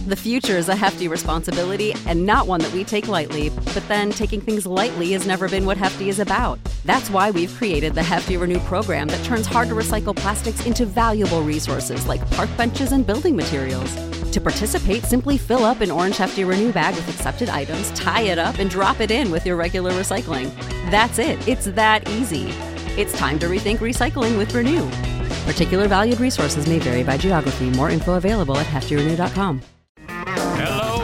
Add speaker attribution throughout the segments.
Speaker 1: The future is a hefty responsibility and not one that we take lightly. But then taking things lightly has never been what Hefty is about. That's why we've created the Hefty Renew program that turns hard-to-recycle plastics into valuable resources like park benches and building materials. To participate, simply fill up an orange Hefty Renew bag with accepted items, tie it up, and drop it in with your regular recycling. That's it. It's that easy. It's time to rethink recycling with Renew. Particular valued resources may vary by geography. More info available at heftyrenew.com.
Speaker 2: Hello.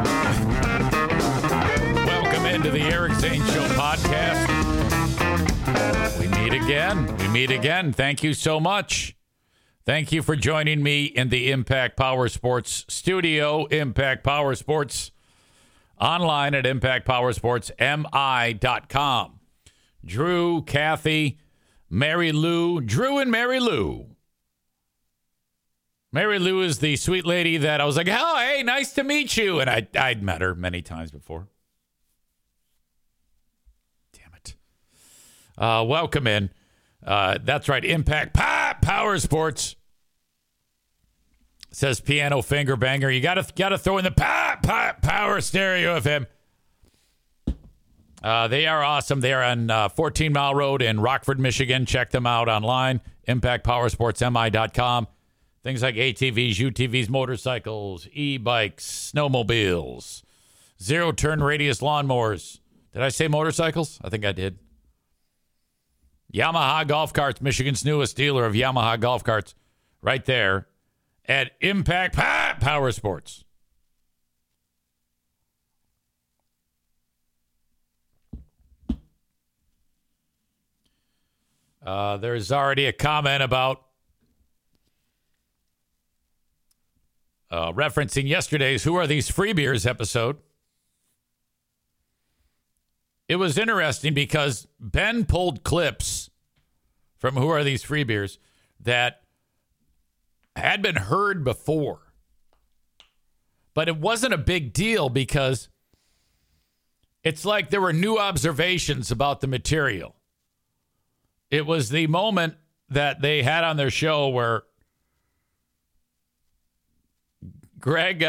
Speaker 2: Welcome into the Eric Zane Show podcast. We meet again. Thank you so much. Thank you for joining me in the Impact Power Sports studio. Impact Power Sports online at impactpowersportsmi.com. Drew, Kathy, Mary Lou. Drew and Mary Lou. Mary Lou is the sweet lady that I was like, oh, hey, nice to meet you. And I'd met her many times before. Damn it. Welcome in. That's right, Impact Power Sports. Says Piano Finger Banger. You gotta throw in the power stereo of him. They are awesome. They are on 14 Mile Road in Rockford, Michigan. Check them out online. ImpactPowerSportsMI.com. Things like ATVs, UTVs, motorcycles, e-bikes, snowmobiles, zero-turn radius lawnmowers. Did I say motorcycles? I think I did. Yamaha Golf Carts, Michigan's newest dealer of Yamaha Golf Carts. Right there at Impact Power Sports. There's already a comment about referencing yesterday's Who Are These Free Beers episode. It was interesting because Ben pulled clips from Who Are These Free Beers that had been heard before. But it wasn't a big deal because it's like there were new observations about the material. It was the moment that they had on their show where Greg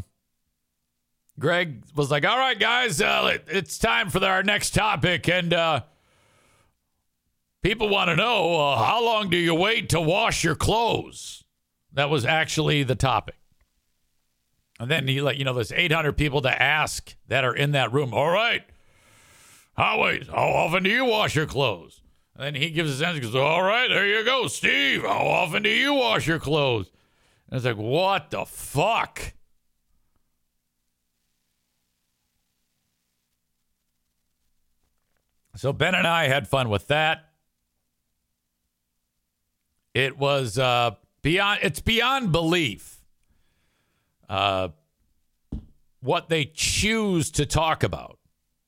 Speaker 2: was like, all right, guys, it's time for our next topic. And people want to know, how long do you wait to wash your clothes? That was actually the topic. And then there's 800 people to ask that are in that room. All right, how often do you wash your clothes? And then he gives his answer, goes, all right, there you go, Steve. How often do you wash your clothes? And it's like, what the fuck? So Ben and I had fun with that. It was beyond belief what they choose to talk about.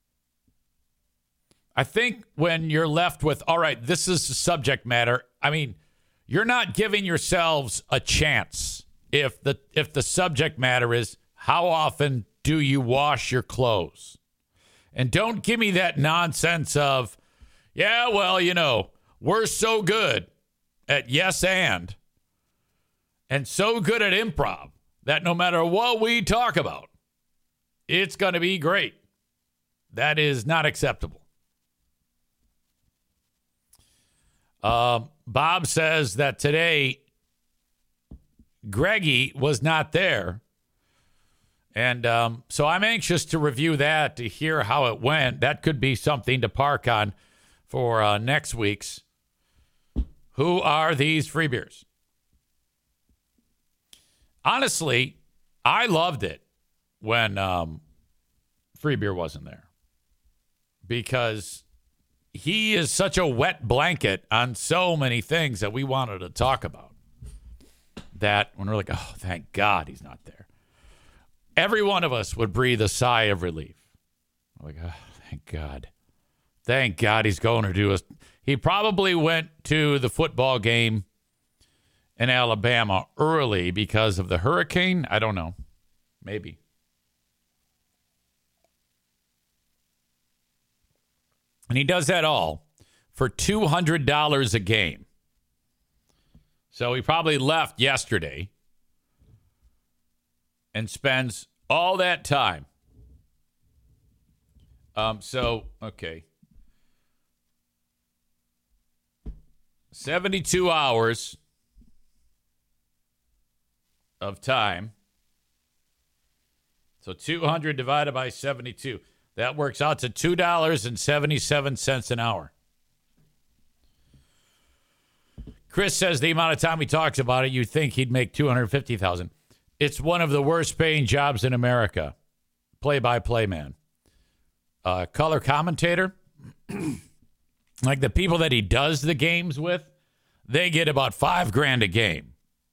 Speaker 2: I think when you're left with, all right, this is the subject matter, I mean, you're not giving yourselves a chance if the subject matter is how often do you wash your clothes? And don't give me that nonsense of, yeah, well, we're so good at yes and so good at improv that no matter what we talk about, it's going to be great. That is not acceptable. Bob says that today Greggy was not there. And so I'm anxious to review that, to hear how it went. That could be something to park on for next week's Who Are These Free Beers? Honestly, I loved it when Free Beer wasn't there because he is such a wet blanket on so many things that we wanted to talk about that when we're like, oh, thank God he's not there. Every one of us would breathe a sigh of relief. Like, oh, thank God. Thank God he's going to do us. He probably went to the football game in Alabama early because of the hurricane. I don't know. Maybe. And he does that all for $200 a game. So he probably left yesterday and spends all that time. Okay. 72 hours of time. So 200 divided by 72. That works out to $2.77 an hour. Chris says the amount of time he talks about it, you'd think he'd make $250,000. It's one of the worst paying jobs in America. Play-by-play man. Color commentator. Like the people that he does the games with, they get about $5,000 a game.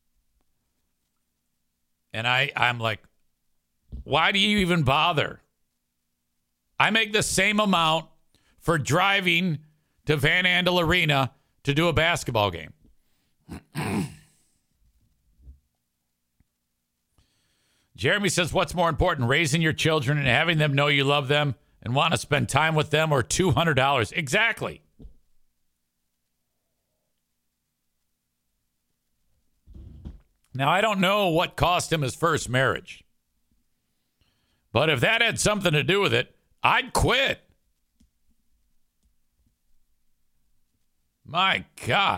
Speaker 2: And I'm like, why do you even bother? I make the same amount for driving to Van Andel Arena to do a basketball game. Jeremy says, what's more important, raising your children and having them know you love them and want to spend time with them, or $200? Exactly. Now, I don't know what cost him his first marriage. But if that had something to do with it, I'd quit. My God.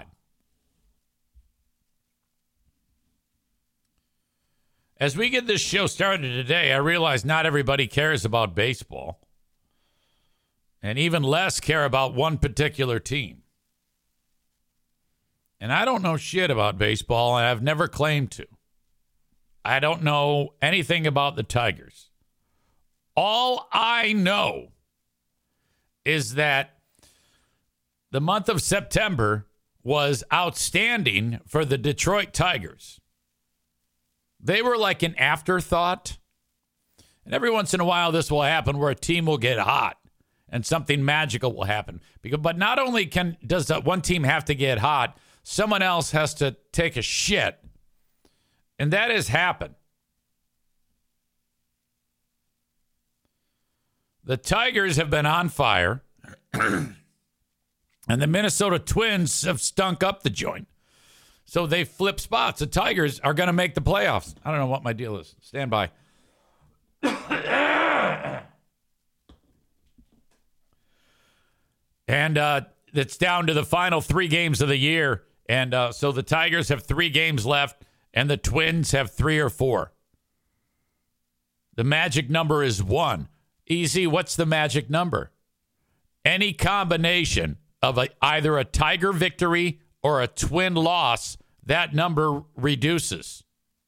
Speaker 2: As we get this show started today, I realize not everybody cares about baseball. And even less care about one particular team. And I don't know shit about baseball, and I've never claimed to. I don't know anything about the Tigers. All I know is that the month of September was outstanding for the Detroit Tigers. They were like an afterthought. And every once in a while, this will happen where a team will get hot and something magical will happen. But not only does that one team have to get hot, someone else has to take a shit. And that has happened. The Tigers have been on fire. And the Minnesota Twins have stunk up the joint. So they flip spots. The Tigers are going to make the playoffs. I don't know what my deal is. Stand by. And it's down to the final 3 games of the year. And so the Tigers have 3 games left, and the Twins have 3 or 4. The magic number is 1. Easy, what's the magic number? Any combination of either a Tiger victory or a Twin loss, that number reduces.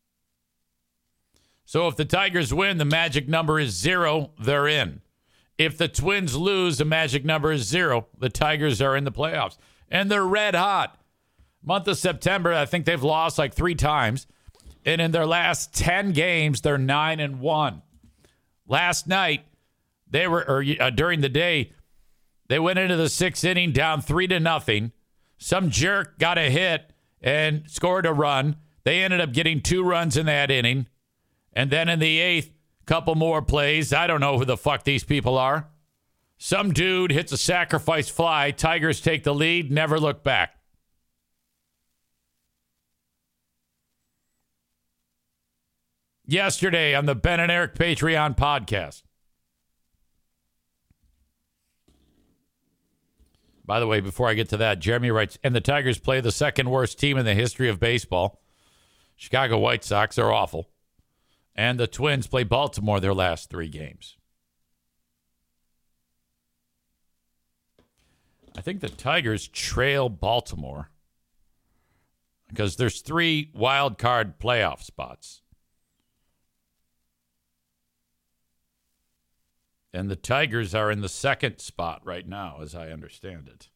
Speaker 2: So if the Tigers win, the magic number is 0, they're in. If the Twins lose, the magic number is 0. The Tigers are in the playoffs. And they're red hot. Month of September, I think they've lost like 3 times. And in their last 10 games, they're 9-1. Last night, during the day, they went into the 6th inning down 3-0. Some jerk got a hit and scored a run. They ended up getting 2 runs in that inning. And then in the 8th, couple more plays. I don't know who the fuck these people are. Some dude hits a sacrifice fly. Tigers take the lead, never look back. Yesterday on the Ben and Eric Patreon podcast. By the way, before I get to that, Jeremy writes, and the Tigers play the second worst team in the history of baseball. Chicago White Sox are awful. And the Twins play Baltimore their last 3 games. I think the Tigers trail Baltimore because there's 3 wild card playoff spots. And the Tigers are in the 2nd spot right now, as I understand it.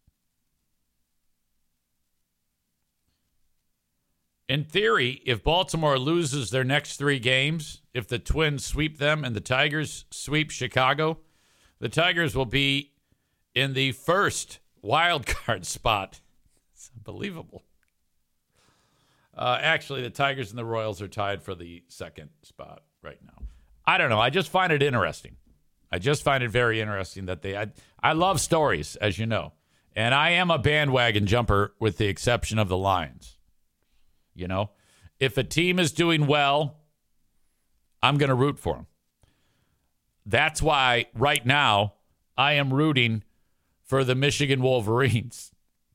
Speaker 2: In theory, if Baltimore loses their next 3 games, if the Twins sweep them and the Tigers sweep Chicago, the Tigers will be in the 1st wild card spot. It's unbelievable. Actually, the Tigers and the Royals are tied for the 2nd spot right now. I don't know. I just find it interesting. I just find it very interesting that I love stories, as you know. And I am a bandwagon jumper with the exception of the Lions. You know, if a team is doing well, I'm going to root for them. That's why right now I am rooting for the Michigan Wolverines.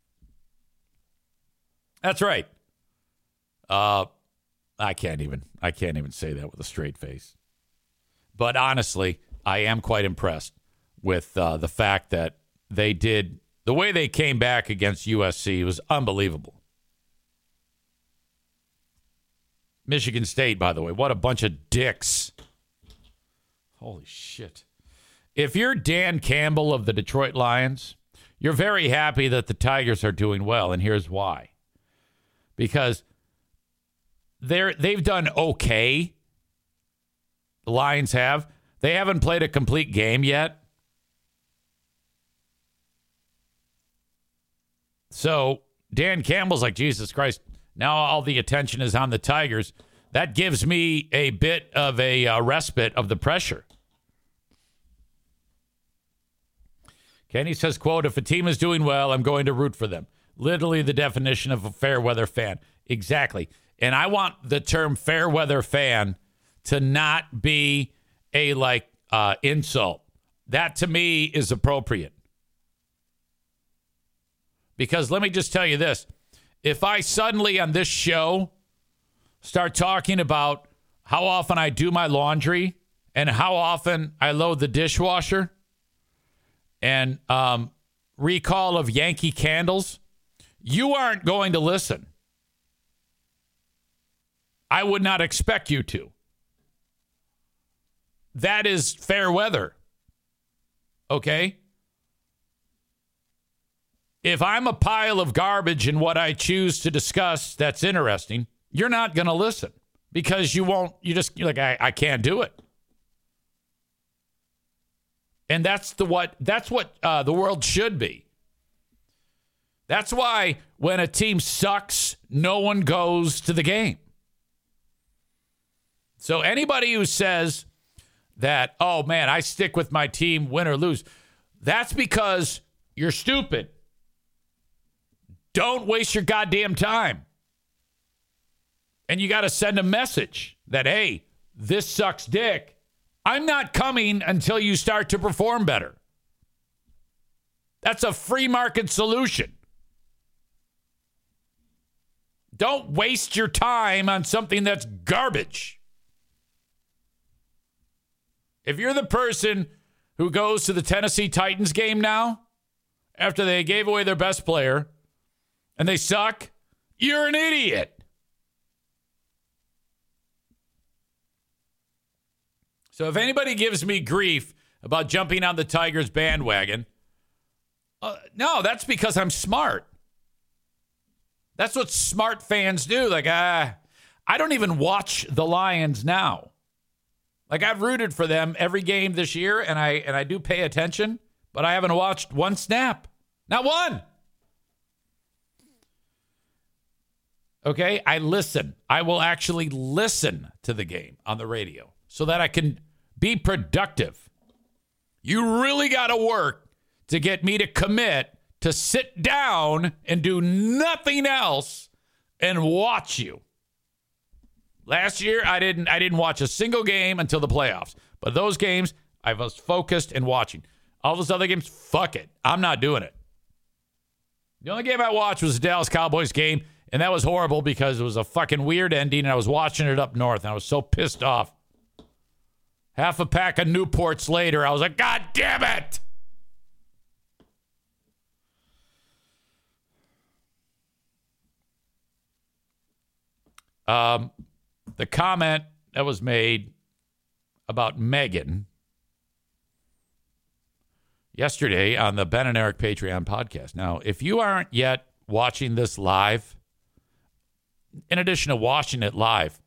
Speaker 2: That's right. I can't even say that with a straight face. But honestly, I am quite impressed with the fact that they did the way they came back against USC was unbelievable. Michigan State, by the way, what a bunch of dicks. Holy shit. If you're Dan Campbell of the Detroit Lions, you're very happy that the Tigers are doing well, and here's why. Because they've done okay. The Lions have. They haven't played a complete game yet. So Dan Campbell's like, Jesus Christ, now all the attention is on the Tigers. That gives me a bit of a respite of the pressure. Kenny says, quote, if a team is doing well, I'm going to root for them. Literally the definition of a fair weather fan. Exactly. And I want the term fair weather fan to not be a insult. That to me is appropriate. Because let me just tell you this. If I suddenly on this show start talking about how often I do my laundry and how often I load the dishwasher and recall of Yankee Candles, you aren't going to listen. I would not expect you to. That is fair weather. Okay? If I'm a pile of garbage in what I choose to discuss that's interesting, you're not going to listen because you're like, I can't do it. And that's what the world should be. That's why when a team sucks, no one goes to the game. So anybody who says that, oh man, I stick with my team, win or lose, that's because you're stupid. Don't waste your goddamn time. And you got to send a message that, hey, this sucks dick. I'm not coming until you start to perform better. That's a free market solution. Don't waste your time on something that's garbage. If you're the person who goes to the Tennessee Titans game now, after they gave away their best player, and they suck, you're an idiot. So if anybody gives me grief about jumping on the Tigers bandwagon, no, that's because I'm smart. That's what smart fans do. Like, I don't even watch the Lions now. Like, I've rooted for them every game this year, and I do pay attention, but I haven't watched one snap. Not one. Okay, I listen. I will actually listen to the game on the radio so that I can be productive. You really got to work to get me to commit to sit down and do nothing else and watch you. Last year, I didn't watch a single game until the playoffs. But those games, I was focused and watching. All those other games, fuck it. I'm not doing it. The only game I watched was the Dallas Cowboys game, and that was horrible because it was a fucking weird ending, and I was watching it up north, and I was so pissed off. Half a pack of Newports later, I was like, God damn it! The comment that was made about Megan yesterday on the Ben and Eric Patreon podcast. Now, if you aren't yet watching this live, in addition to watching it live,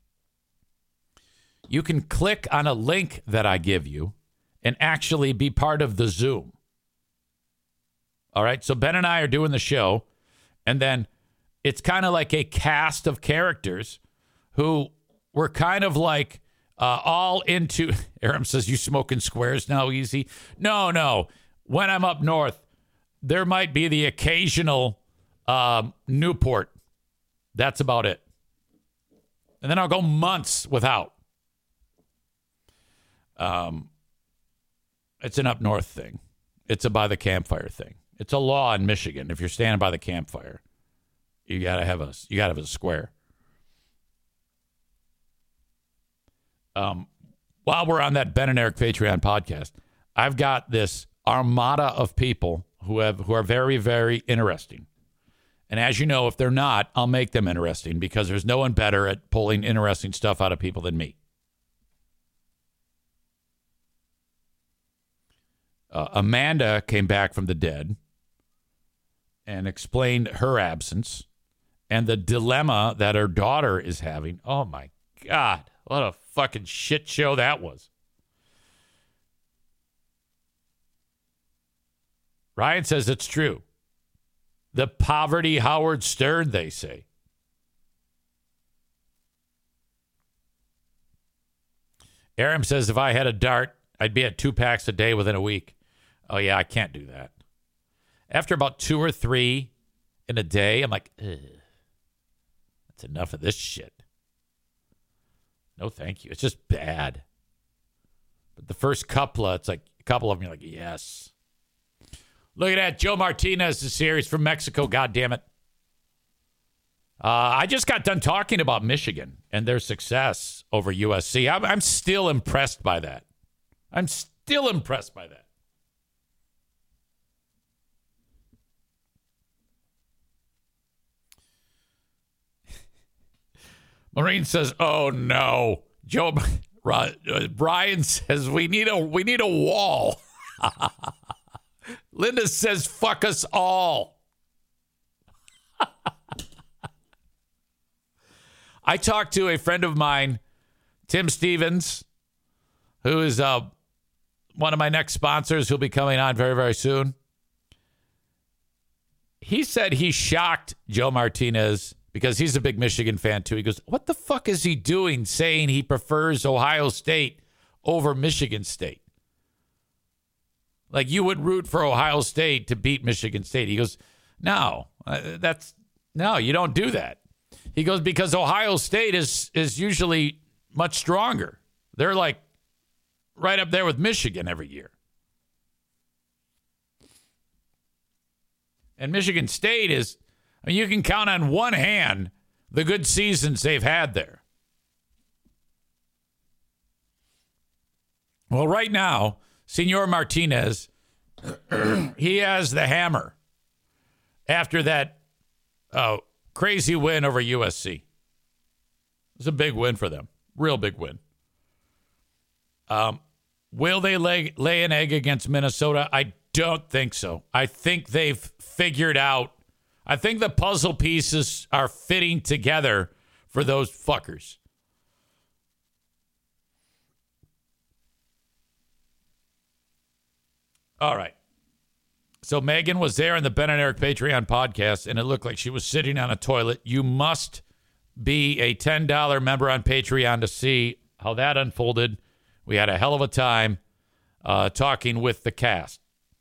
Speaker 2: you can click on a link that I give you and actually be part of the Zoom. All right, so Ben and I are doing the show, and then it's kind of like a cast of characters who were kind of like all into... Aram says, you smoking squares now, Easy? No. When I'm up north, there might be the occasional Newport. That's about it. And then I'll go months without. It's an up north thing. It's a by the campfire thing. It's a law in Michigan. If you're standing by the campfire, you gotta have a square. While we're on that Ben and Eric Patreon podcast, I've got this armada of people who are very, very interesting. And as you know, if they're not, I'll make them interesting because there's no one better at pulling interesting stuff out of people than me. Amanda came back from the dead and explained her absence and the dilemma that her daughter is having. Oh, my God. What a fucking shit show that was. Ryan says it's true. The poverty Howard Stern, they say. Aram says if I had a dart, I'd be at 2 packs a day within a week. Oh, yeah, I can't do that. After about 2 or 3 in a day, I'm like, ugh, that's enough of this shit. No, thank you. It's just bad. But the first couple, it's like a couple of them, you're like, yes. Look at that. Joe Martinez is here. He's from Mexico. God damn it. I just got done talking about Michigan and their success over USC. I'm still impressed by that. I'm still impressed by that. Maureen says, "Oh no." Brian says, "We need a wall." Linda says, "Fuck us all." I talked to a friend of mine, Tim Stevens, who is one of my next sponsors who'll be coming on very, very soon. He said he shocked Joe Martinez because he's a big Michigan fan too. He goes, what the fuck is he doing saying he prefers Ohio State over Michigan State? Like you would root for Ohio State to beat Michigan State. He goes, no, you don't do that. He goes, because Ohio State is usually much stronger. They're like right up there with Michigan every year. And Michigan State is, I mean, you can count on one hand the good seasons they've had there. Well, right now, Senor Martinez, he has the hammer after that crazy win over USC. It was a big win for them. Real big win. Will they lay an egg against Minnesota? I don't think so. I think they've figured out. I think the puzzle pieces are fitting together for those fuckers. All right. So Megan was there in the Ben and Eric Patreon podcast, and it looked like she was sitting on a toilet. You must be a $10 member on Patreon to see how that unfolded. We had a hell of a time talking with the cast.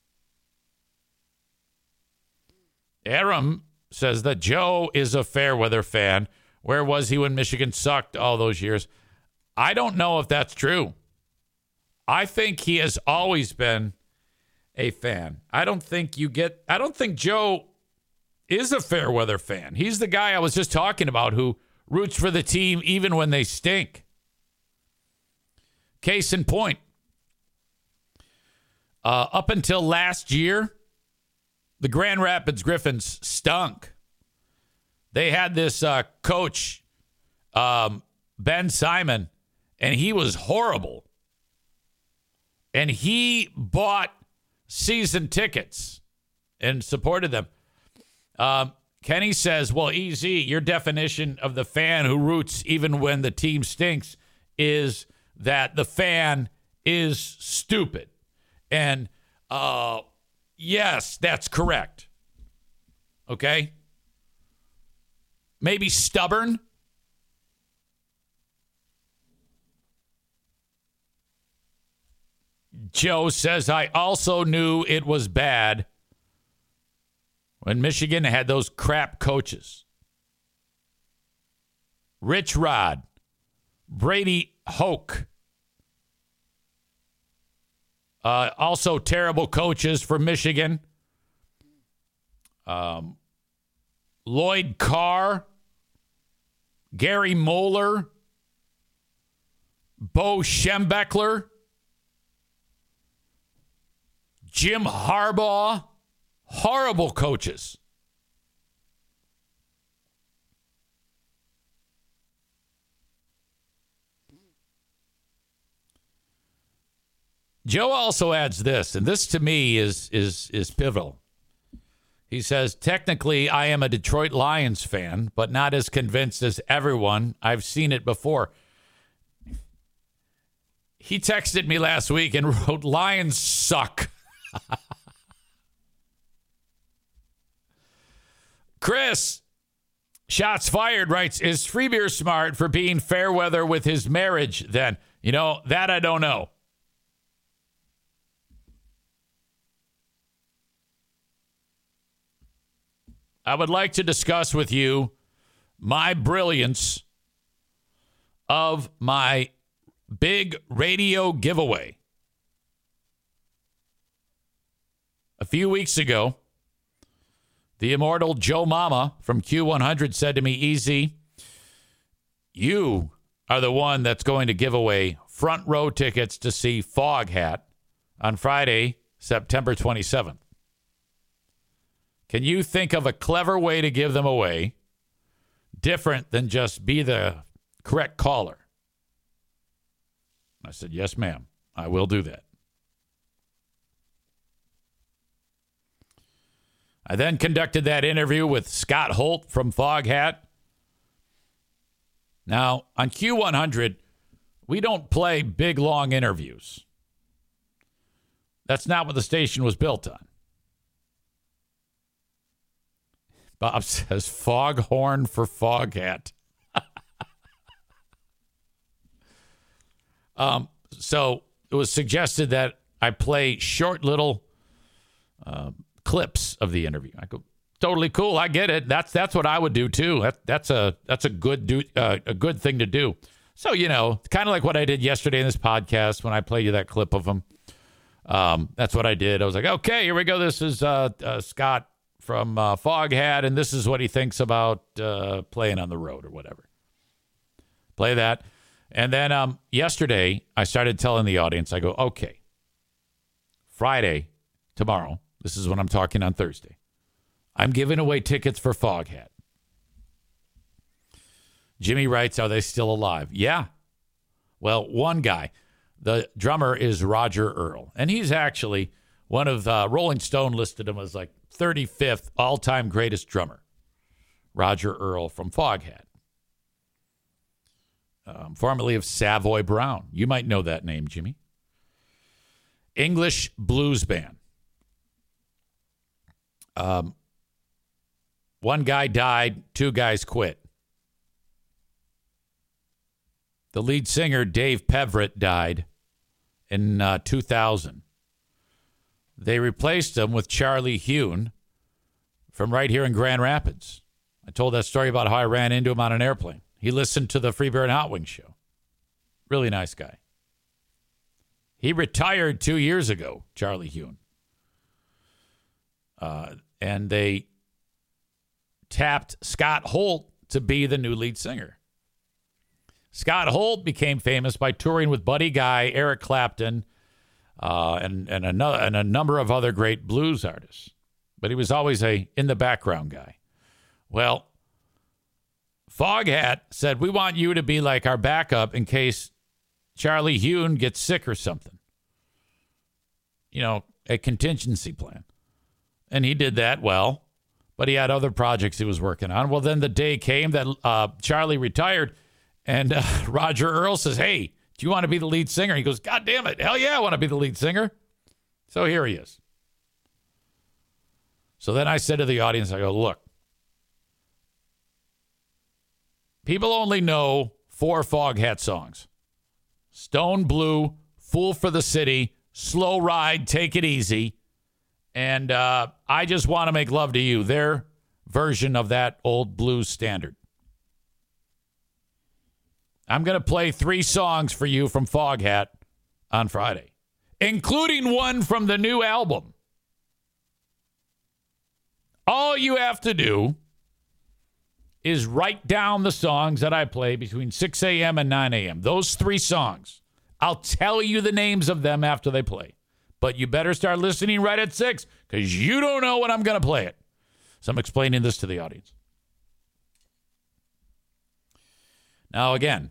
Speaker 2: Aram says that Joe is a Fairweather fan. Where was he when Michigan sucked all those years? I don't know if that's true. I think he has always been a fan. I don't think Joe is a Fairweather fan. He's the guy I was just talking about who roots for the team even when they stink. Case in point, up until last year, the Grand Rapids Griffins stunk. They had this coach, Ben Simon, and he was horrible. And he bought season tickets and supported them. Kenny says, well, easy, your definition of the fan who roots even when the team stinks is that the fan is stupid. And yes, that's correct. Okay? Maybe stubborn. Joe says, I also knew it was bad when Michigan had those crap coaches. Rich Rod, Brady Hoke, Also terrible coaches for Michigan. Lloyd Carr, Gary Moeller, Bo Schembechler, Jim Harbaugh. Horrible coaches. Joe also adds this, and this to me is pivotal. He says, technically, I am a Detroit Lions fan, but not as convinced as everyone. I've seen it before. He texted me last week and wrote, Lions suck. Chris, shots fired, writes, is Freebeer smart for being fair weather with his marriage then? You know, that I don't know. I would like to discuss with you my brilliance of my big radio giveaway. A few weeks ago, the immortal Joe Mama from Q100 said to me, Easy, you are the one that's going to give away front row tickets to see Foghat on Friday, September 27th. Can you think of a clever way to give them away, different than just be the correct caller? I said, yes, ma'am. I will do that. I then conducted that interview with Scott Holt from Foghat. Now, on Q100, we don't play big, long interviews. That's not what the station was built on. Bob says, foghorn for Foghat. So it was suggested that I play short little clips of the interview. I go, totally cool. I get it. That's what I would do too. That's a good thing to do. So, you know, kind of like what I did yesterday in this podcast when I played you that clip of him. That's what I did. I was like, okay, here we go. This is Scott from Foghat, and this is what he thinks about playing on the road or whatever. Play that. And then yesterday, I started telling the audience, I go, okay, Friday, tomorrow, this is when I'm talking on Thursday, I'm giving away tickets for Foghat. Jimmy writes, are they still alive? Yeah. Well, one guy, the drummer is Roger Earl, and he's actually one of Rolling Stone listed him as like 35th all-time greatest drummer. Roger Earl from Foghat. Formerly of Savoy Brown. You might know that name, Jimmy. English blues band. One guy died, two guys quit. The lead singer, Dave Peverett, died in 2000. They replaced him with Charlie Hune from right here in Grand Rapids. I told that story about how I ran into him on an airplane. He listened to the Free Beer and Hot Wings show. Really nice guy. He retired 2 years ago, Charlie Hune. And they tapped Scott Holt to be the new lead singer. Scott Holt became famous by touring with Buddy Guy, Eric Clapton, and a number of other great blues artists. But he was always a in-the-background guy. Well, Foghat said, we want you to be like our backup in case Charlie Hune gets sick or something. You know, a contingency plan. And he did that well, but he had other projects he was working on. Well, then the day came that Charlie retired, and Roger Earl says, hey, do you want to be the lead singer? He goes, God damn it. Hell yeah, I want to be the lead singer. So here he is. So then I said to the audience, I go, look, people only know 4 Foghat songs. Stone Blue, Fool for the City, Slow Ride, Take It Easy. And I Just Want to Make Love to You, their version of that old blues standard. I'm going to play 3 songs for you from Foghat on Friday. including one from the new album. All you have to do is write down the songs that I play between 6 a.m. and 9 a.m. Those 3 songs. I'll tell you the names of them after they play. But you better start listening right at 6 because you don't know when I'm going to play it. So I'm explaining this to the audience. Now, again,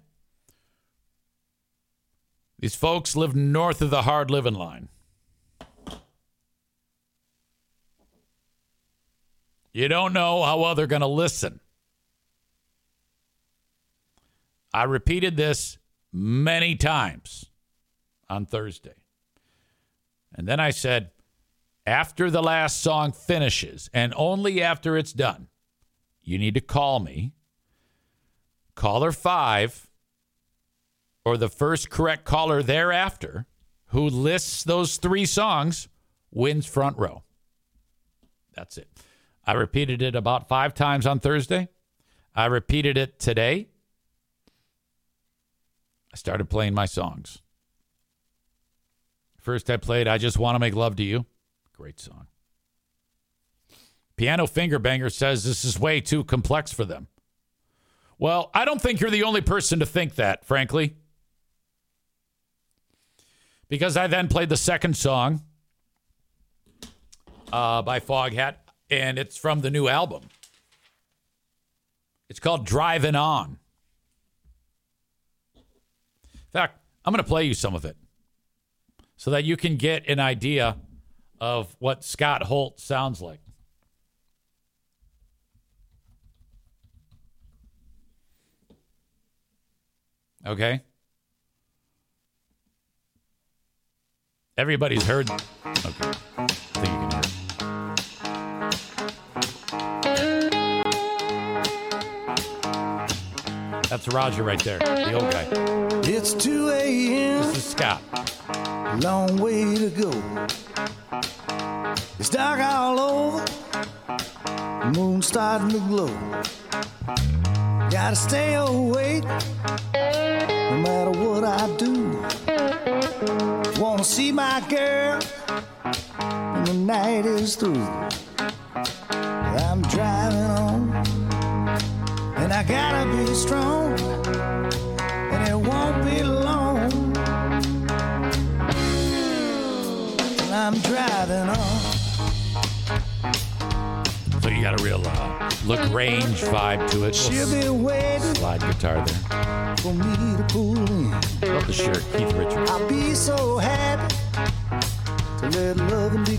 Speaker 2: these folks live north of the hard living line. You don't know how well they're going to listen. I repeated this many times on Thursday. And then I said, after the last song finishes, and only after it's done, you need to call me. Caller 5, or the first correct caller thereafter, who lists those 3 songs, wins front row. That's it. I repeated it about 5 times on Thursday. I repeated it today. I started playing my songs. First I played I Just Want to Make Love to You. Great song. Piano Finger Banger says this is way too complex for them. Well, I don't think you're the only person to think that, frankly. Because I then played the second song by Foghat, and it's from the new album. It's called Driving On. In fact, I'm going to play you some of it so that you can get an idea of what Scott Holt sounds like. Okay? Everybody's heard. Okay. I think you can hear it. That's Roger right there, the old guy.
Speaker 3: It's 2 a.m.
Speaker 2: This is Scott.
Speaker 3: Long way to go. It's dark all over. The moon's starting to glow. Gotta stay awake no matter what I do. Wanna see my girl when the night is through. I'm driving on, and I gotta be strong, and it won't be long. I'm driving on.
Speaker 2: So you got a real LaGrange vibe to it.
Speaker 3: She'll be waiting
Speaker 2: Slide guitar there.
Speaker 3: for me to pull in.
Speaker 2: Love the shirt, Keith Richards.
Speaker 3: I'll be so happy to let love and be.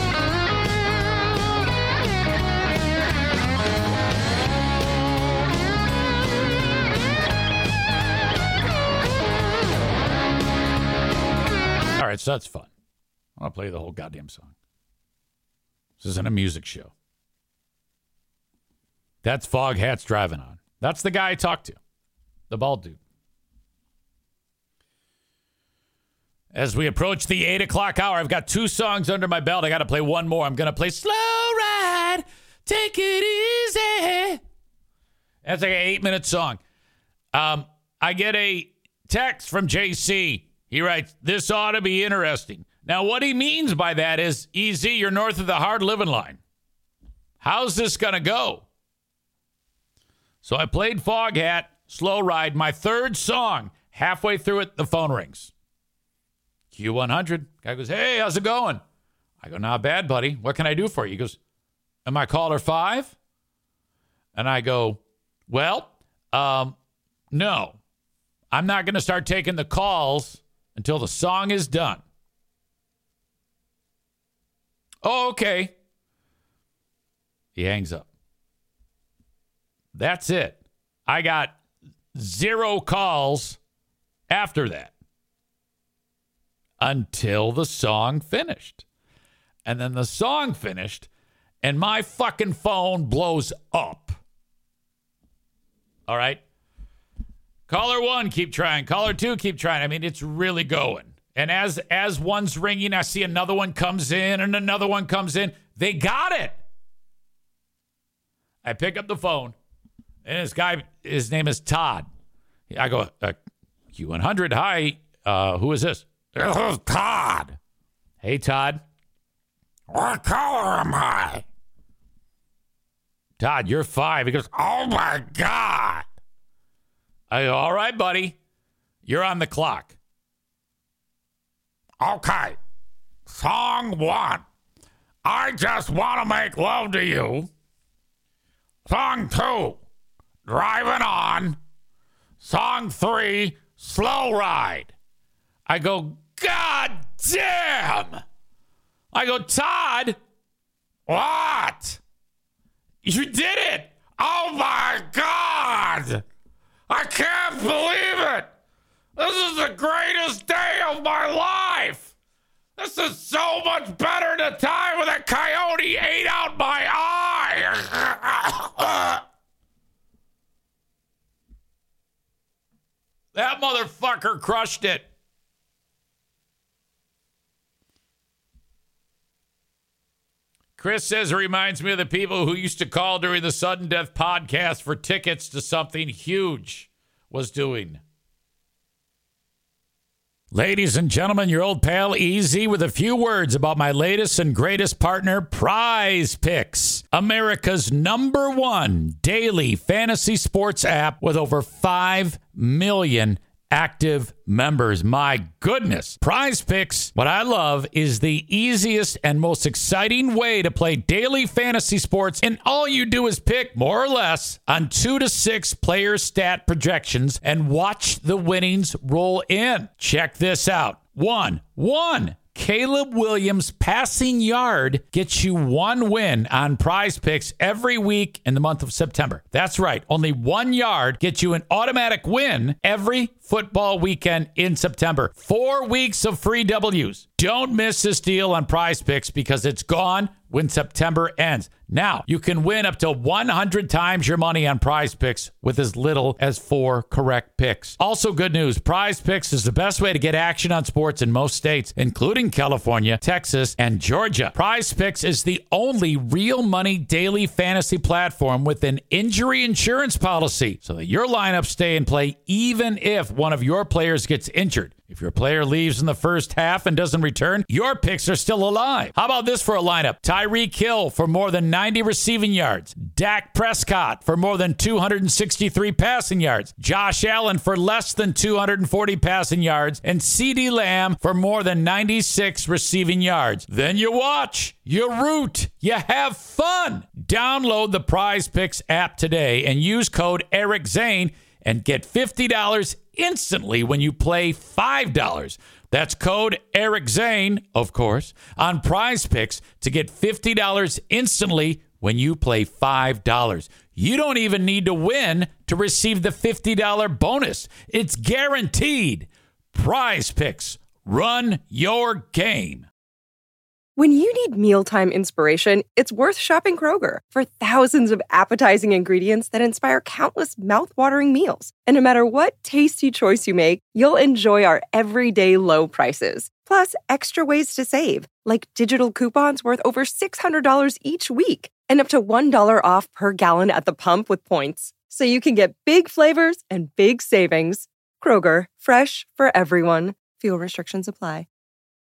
Speaker 2: All right, so that's fun. I'll play the whole goddamn song. This isn't a music show. That's Foghat's Driving On. That's the guy I talked to, the bald dude. As we approach the 8 o'clock hour, I've got 2 songs under my belt. I got to play one more. I'm going to play Slow Ride, Take It Easy. That's like an 8-minute song. I get a text from JC. He writes, this ought to be interesting. Now, what he means by that is, easy, you're north of the hard living line. How's this going to go? So I played Foghat, Slow Ride, my 3rd song. Halfway through it, the phone rings. Q100. Guy goes, hey, how's it going? I go, not bad, buddy. What can I do for you? He goes, am I caller 5? And I go, well, no. I'm not going to start taking the calls until the song is done. Oh, okay. He hangs up. That's it. I got 0 calls after that until the song finished. And then the song finished, and my fucking phone blows up. All right? Caller 1, keep trying. Caller 2, keep trying. I mean, it's really going. And as one's ringing, I see another one comes in and another one comes in. They got it. I pick up the phone, and this guy, his name is Todd. I go, Q100, hi, who is this? This is Todd. Hey, Todd. What color am I? Todd, you're 5. He goes, oh, my God. I go, all right, buddy. You're on the clock. Okay. Song 1. I just want to make love to you. Song 2. Driving on. Song 3. Slow ride. I go, God damn. I go, Todd. What? You did it. Oh, my God. I can't believe it. This is the greatest day of my life. This is so much better than the time when a coyote ate out my eye. That motherfucker crushed it. Chris says it reminds me of the people who used to call during the Sudden Death podcast for tickets to something huge was doing. Ladies and gentlemen, your old pal Easy with a few words about my latest and greatest partner, Prize Picks, America's #1 daily fantasy sports app with over 5 million active members. My goodness. Prize Picks, what I love is the easiest and most exciting way to play daily fantasy sports, and all you do is pick more or less on 2 to 6 player stat projections and watch the winnings roll in. Check this out. One. Caleb Williams passing yard gets you 1 win on Prize Picks every week in the month of September. That's right. Only 1 yard gets you an automatic win every football weekend in September. 4 weeks of free W's. Don't miss this deal on Prize Picks because it's gone when September ends. Now, you can win up to 100 times your money on Prize Picks with as little as 4 correct picks. Also, good news, Prize Picks is the best way to get action on sports in most states, including California, Texas, and Georgia. Prize Picks is the only real money daily fantasy platform with an injury insurance policy so that your lineups stay in play even if one of your players gets injured. If your player leaves in the first half and doesn't return, your picks are still alive. How about this for a lineup? Tyreek Hill for more than 90 receiving yards. Dak Prescott for more than 263 passing yards. Josh Allen for less than 240 passing yards. And CeeDee Lamb for more than 96 receiving yards. Then you watch, you root, you have fun. Download the Prize Picks app today and use code Eric Zane and get $50 instantly when you play $5. That's code Eric Zane, of course, on Prize Picks to get $50 instantly when you play $5. You don't even need to win to receive the $50 bonus. It's guaranteed. Prize Picks. Run your game.
Speaker 4: When you need mealtime inspiration, it's worth shopping Kroger for thousands of appetizing ingredients that inspire countless mouth-watering meals. And no matter what tasty choice you make, you'll enjoy our everyday low prices. Plus, extra ways to save, like digital coupons worth over $600 each week and up to $1 off per gallon at the pump with points. So you can get big flavors and big savings. Kroger, fresh for everyone. Fuel restrictions apply.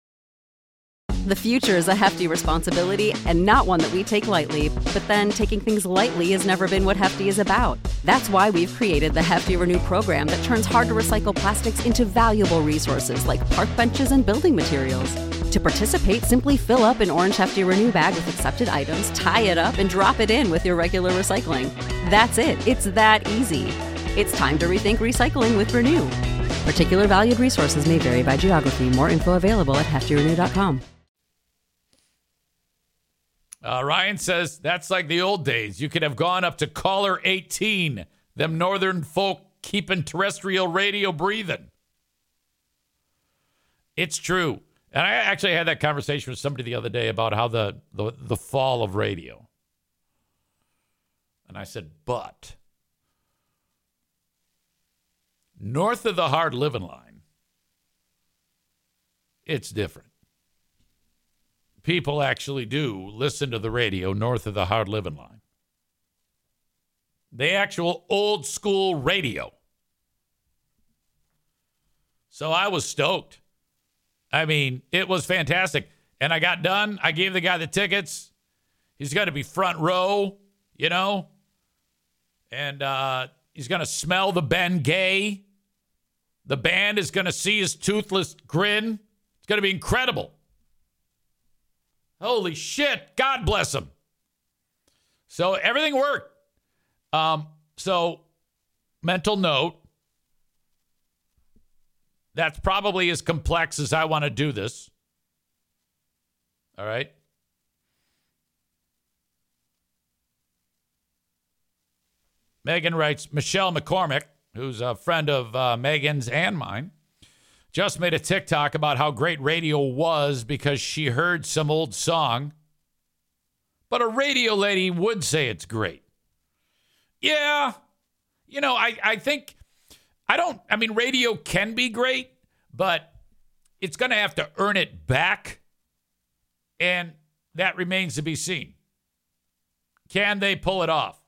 Speaker 1: The future is a hefty responsibility and not one that we take lightly. But then taking things lightly has never been what Hefty is about. That's why we've created the Hefty Renew program that turns hard-to-recycle plastics into valuable resources like park benches and building materials. To participate, simply fill up an orange Hefty Renew bag with accepted items, tie it up, and drop it in with your regular recycling. That's it. It's that easy. It's time to rethink recycling with Renew. Particular valued resources may vary by geography. More info available at heftyrenew.com.
Speaker 2: Ryan says, that's like the old days. You could have gone up to caller 18. Them northern folk keeping terrestrial radio breathing. It's true. And I actually had that conversation with somebody the other day about how the fall of radio. And I said, but north of the hard living line, it's different. People actually do listen to the radio north of the hard living line. The actual old school radio. So I was stoked. I mean, it was fantastic. And I got done. I gave the guy the tickets. He's got to be front row, you know. And he's going to smell the Ben Gay. The band is going to see his toothless grin. It's going to be incredible. Holy shit. God bless him. So everything worked. So mental note. That's probably as complex as I want to do this. All right. Megan writes, Michelle McCormick, who's a friend of Megan's and mine, just made a TikTok about how great radio was because she heard some old song. But a radio lady would say it's great. Yeah. You know, I think, radio can be great, but it's going to have to earn it back. And that remains to be seen. Can they pull it off?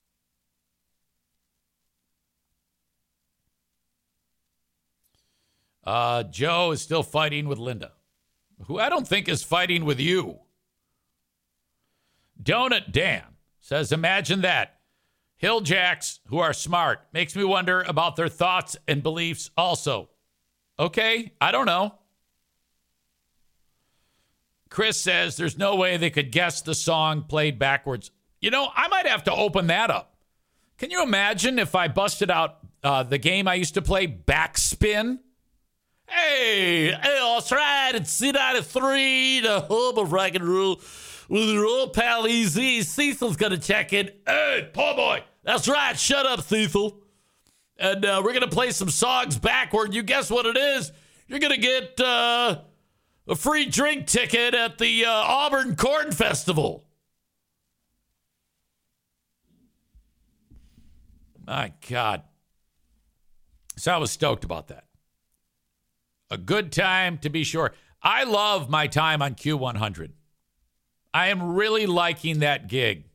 Speaker 2: Joe is still fighting with Linda, who I don't think is fighting with you. Donut Dan says, imagine that. Hill Jacks, who are smart, makes me wonder about their thoughts and beliefs also. Okay, I don't know. Chris says there's no way they could guess the song played backwards. You know, I might have to open that up. Can you imagine if I busted out the game I used to play, Backspin? Hey, that's right. It's C93, the home of rock and roll, with your old pal Easy. Cecil's going to check in. Hey, poor boy. That's right. Shut up, Cecil. And we're going to play some songs backward. You guess what it is? You're going to get a free drink ticket at the Auburn Corn Festival. My God. So I was stoked about that. A good time, to be sure. I love my time on Q100. I am really liking that gig.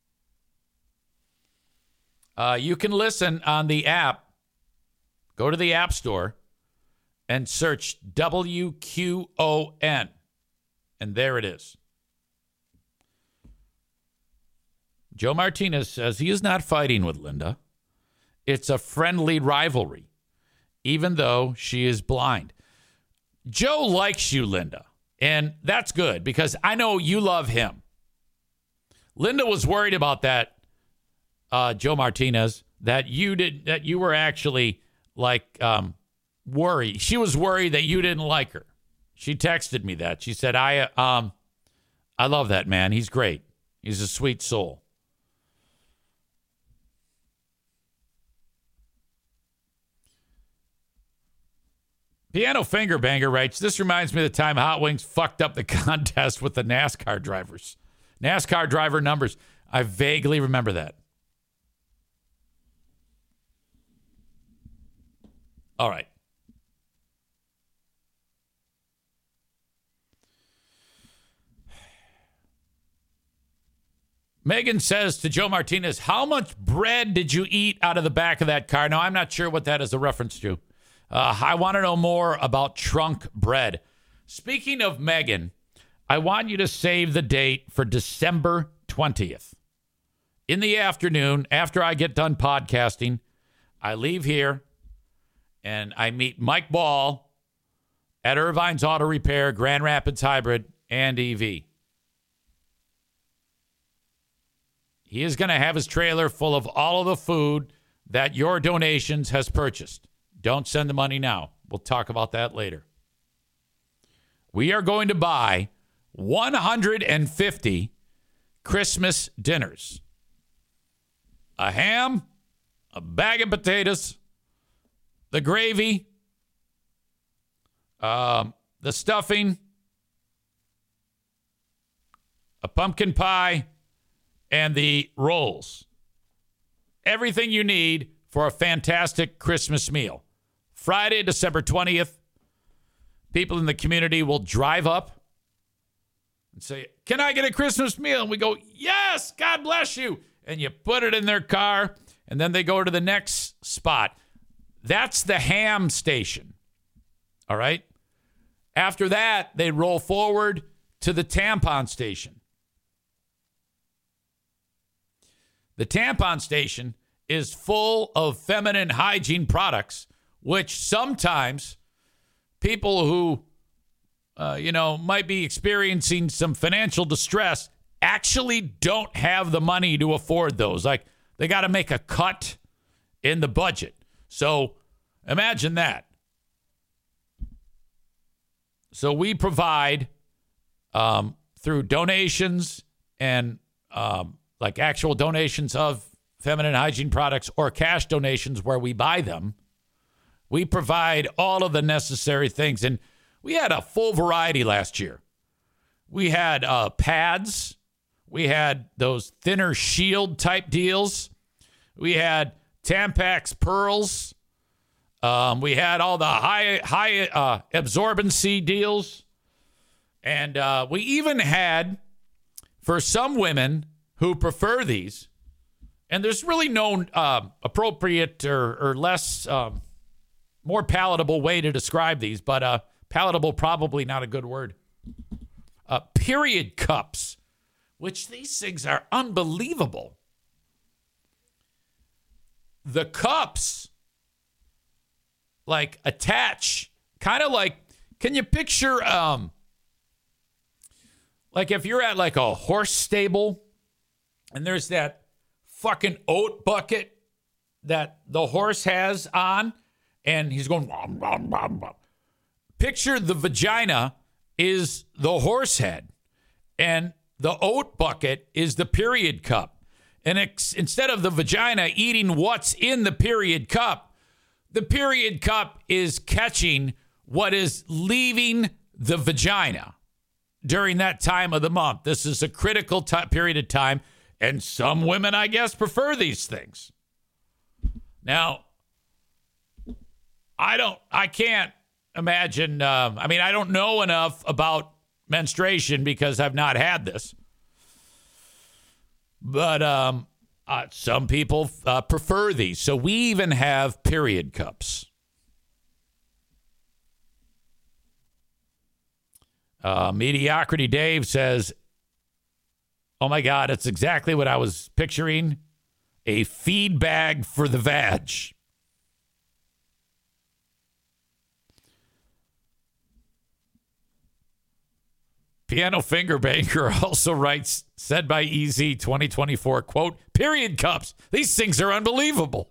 Speaker 2: You can listen on the app. Go to the App Store and search WQON. And there it is. Joe Martinez says he is not fighting with Linda. It's a friendly rivalry, even though she is blind. Joe likes you, Linda, and that's good because I know you love him. Linda was worried about that, Joe Martinez, that you were actually like worried. She was worried that you didn't like her. She texted me that. She said, I love that man. He's great. He's a sweet soul. Piano Finger Banger writes, this reminds me of the time Hot Wings fucked up the contest with the NASCAR drivers. NASCAR driver numbers. I vaguely remember that. All right. Megan says to Joe Martinez, how much bread did you eat out of the back of that car? Now, I'm not sure what that is a reference to. I want to know more about trunk bread. Speaking of Megan, I want you to save the date for December 20th. In the afternoon, after I get done podcasting, I leave here and I meet Mike Ball at Irvine's Auto Repair, Grand Rapids Hybrid, and EV. He is going to have his trailer full of all of the food that your donations has purchased. Don't send the money now. We'll talk about that later. We are going to buy 150 Christmas dinners. A ham, a bag of potatoes, the gravy, the stuffing, a pumpkin pie, and the rolls. Everything you need for a fantastic Christmas meal. Friday, December 20th, people in the community will drive up and say, can I get a Christmas meal? And we go, yes, God bless you. And you put it in their car, and then they go to the next spot. That's the ham station. All right? After that, they'd roll forward to the tampon station. The tampon station is full of feminine hygiene products, which sometimes people who, might be experiencing some financial distress actually don't have the money to afford those. Like, they got to make a cut in the budget. So imagine that. So we provide through donations and like actual donations of feminine hygiene products or cash donations where we buy them. We provide all of the necessary things. And we had a full variety last year. We had pads. We had those thinner shield type deals. We had Tampax pearls. We had all the high absorbency deals. And we even had, for some women who prefer these, and there's really no appropriate or less, more palatable way to describe these, but palatable probably not a good word. Period cups, which these things are unbelievable. The cups, like, attach, kind of like, can you picture, like if you're at like a horse stable and there's that fucking oat bucket that the horse has on and he's going, wom, wom, wom, wom. Picture the vagina is the horse head and the oat bucket is the period cup. And instead of the vagina eating what's in the period cup is catching what is leaving the vagina during that time of the month. This is a critical period of time, and some women, I guess, prefer these things. Now, I can't imagine, I don't know enough about menstruation because I've not had this. But some people prefer these. So we even have period cups. Mediocrity Dave says, oh my God, it's exactly what I was picturing. A feed bag for the vag. Piano Finger Banker also writes, said by EZ 2024, quote, period cups. These things are unbelievable.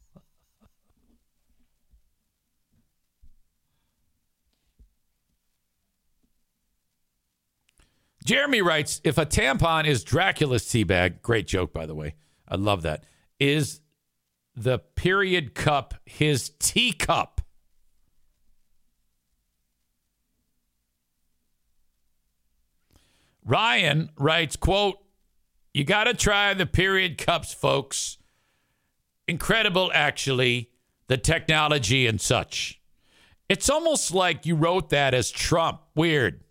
Speaker 2: Jeremy writes, if a tampon is Dracula's teabag, great joke, by the way. I love that. Is the period cup his teacup? Ryan writes, quote, you got to try the period cups, folks. Incredible, actually, the technology and such. It's almost like you wrote that as Trump. Weird.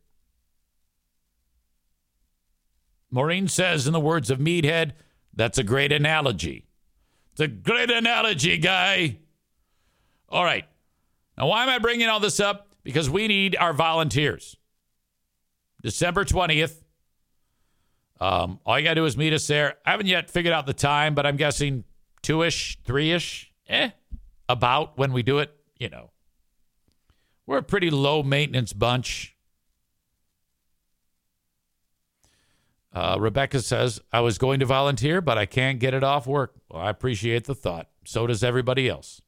Speaker 2: Maureen says, in the words of Meathead, that's a great analogy. It's a great analogy, guy. All right. Now, why am I bringing all this up? Because we need our volunteers. December 20th. All you got to do is meet us there. I haven't yet figured out the time, but I'm guessing 2-ish, 3-ish. About when we do it, We're a pretty low maintenance bunch. Rebecca says, I was going to volunteer, but I can't get it off work. Well, I appreciate the thought. So does everybody else.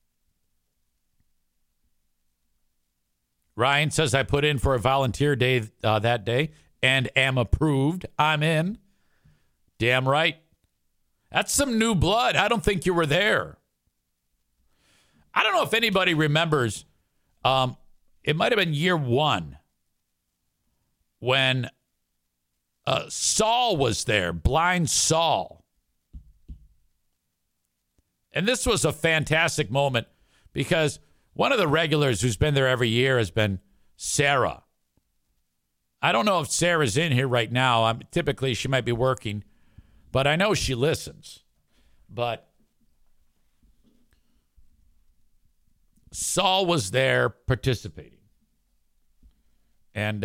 Speaker 2: Ryan says, I put in for a volunteer day that day and am approved. I'm in. Damn right. That's some new blood. I don't think you were there. I don't know if anybody remembers. It might have been year one when Saul was there, Blind Saul. And this was a fantastic moment because one of the regulars who's been there every year has been Sarah. I don't know if Sarah's in here right now. Typically, she might be working, but I know she listens. But Saul was there participating. And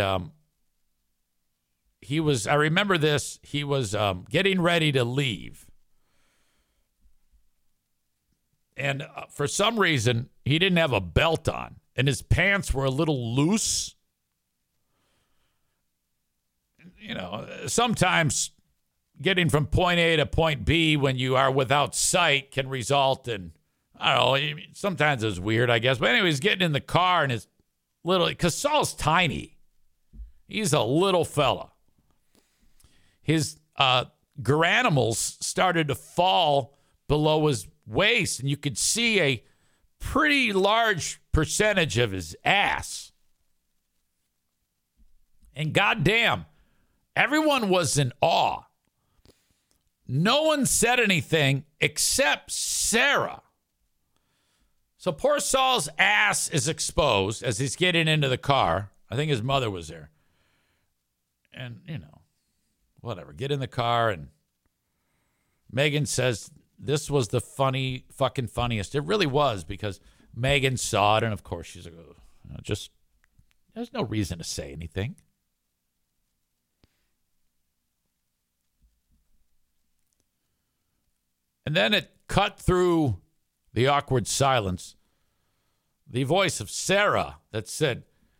Speaker 2: I remember this, he was getting ready to leave. And for some reason, he didn't have a belt on, and his pants were a little loose. You know, sometimes getting from point A to point B when you are without sight can result in, I don't know, sometimes it's weird, I guess. But anyway, he's getting in the car, and his little, because Saul's tiny. He's a little fella. His granimals started to fall below his waist, and you could see a pretty large percentage of his ass. And goddamn, everyone was in awe. No one said anything except Sarah. So poor Saul's ass is exposed as he's getting into the car. I think his mother was there. And, you know, whatever. Get in the car, and Megan says this was the fucking funniest. It really was, because Megan saw it, and of course she's like, oh, just, there's no reason to say anything. And then it cut through the awkward silence, the voice of Sarah that said,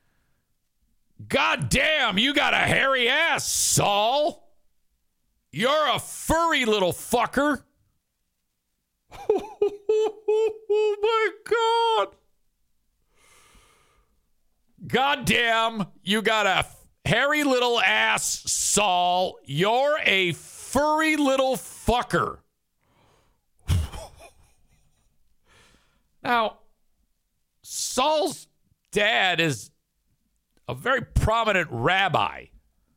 Speaker 2: "God damn, you got a hairy ass, Saul. You're a furry little fucker." Oh my God. God damn, you got a hairy little ass, Saul. You're a furry little fucker. Now, Saul's dad is a very prominent rabbi.